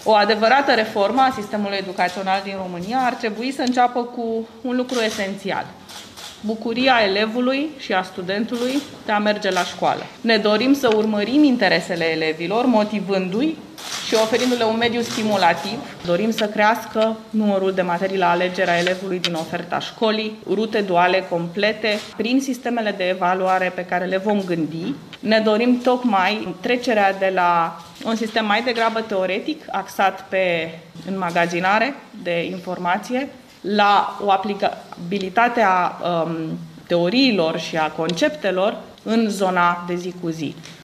O adevărată reformă a sistemului educațional din România ar trebui să înceapă cu un lucru esențial: bucuria elevului și a studentului de a merge la școală. Ne dorim să urmărim interesele elevilor, motivându-i și oferindu-le un mediu stimulativ. Dorim să crească numărul de materii la alegere a elevului din oferta școlii, rute duale complete, prin sistemele de evaluare pe care le vom gândi. Ne dorim tocmai trecerea de la un sistem mai degrabă teoretic, axat pe înmagazinare de informație, la o aplicabilitate a teoriilor și a conceptelor în zona de zi cu zi.